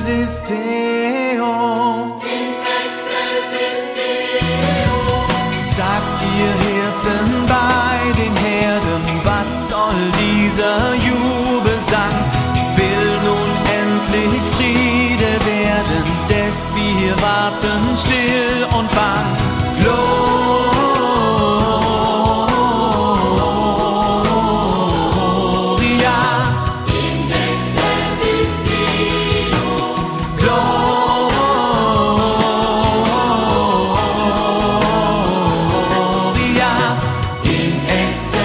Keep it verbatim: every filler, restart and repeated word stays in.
excelsis Deo. In excelsis Deo. Sagt ihr Hirten bei den Herden, was soll dieser Jubelsang? Will nun endlich Friede werden, des wir warten still.